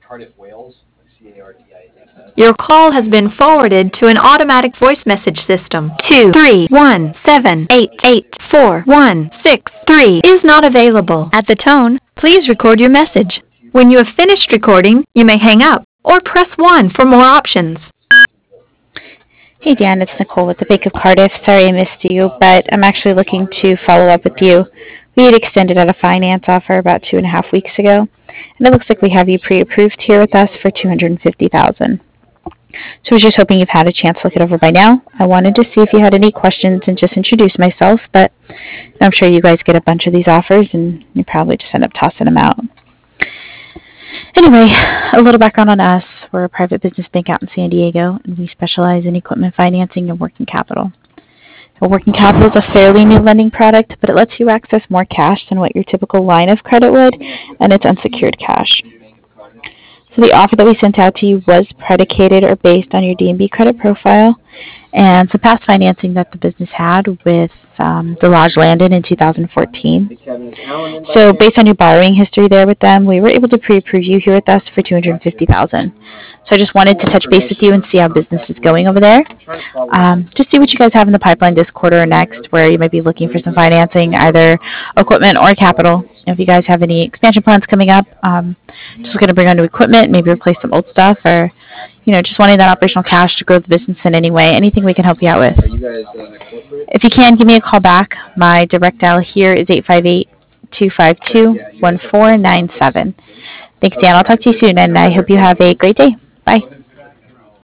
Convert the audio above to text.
Your call has been forwarded to an automatic voice message system. 231788416 is not available. At the tone, please record your message. When you have finished recording, you may hang up or press 1 for more options. Hey Dan, it's Nicole with the Bank of Cardiff. Sorry I missed you, but I'm actually looking to follow up with you. We had extended out a finance offer about 2.5 weeks ago, and it looks like we have you pre-approved here with us for $250,000. So I was just hoping you've had a chance to look it over by now. I wanted to see if you had any questions and just introduce myself, but I'm sure you guys get a bunch of these offers and you probably just end up tossing them out. Anyway, a little background on us. We're a private business bank out in San Diego, and we specialize in equipment financing and working capital. Now, working capital is a fairly new lending product, but it lets you access more cash than what your typical line of credit would, and it's unsecured cash. So the offer that we sent out to you was predicated or based on your D&B credit profile and some past financing that the business had with the Lodge Landon in 2014. So based on your borrowing history there with them, we were able to pre-approve you here with us for $250,000. So I just wanted to touch base with you and see how business is going over there. Just see what you guys have in the pipeline this quarter or next, where you might be looking for some financing, either equipment or capital. If you guys have any expansion plans coming up, just looking to bring on new equipment, maybe replace some old stuff, or just wanting that operational cash to grow the business in any way, anything we can help you out with. If you can, give me a call back. My direct dial here is 858-252-1497. Thanks, Dan. I'll talk to you soon, and I hope you have a great day. Bye.